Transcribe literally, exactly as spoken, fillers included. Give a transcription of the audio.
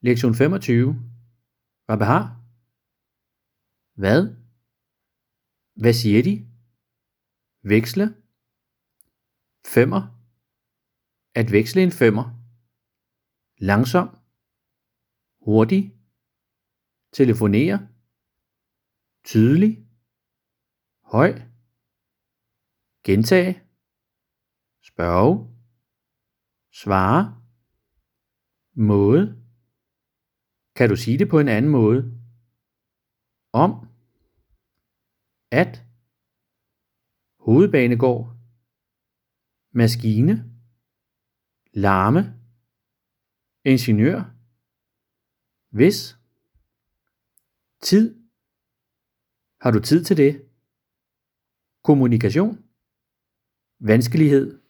Lektion femogtyve. Hvad behar? Hvad? Hvad siger de? Veksle. Femmer. At veksle en femmer. Langsom. Hurtig. Telefonere. Tydelig. Høj. Gentage. Spørge. Svare. Måde. Kan du sige det på en anden måde? Om. At. Hovedbanegård. Maskine. Larme. Ingeniør. Hvis. Tid. Har du tid til det? Kommunikation. Vanskelighed.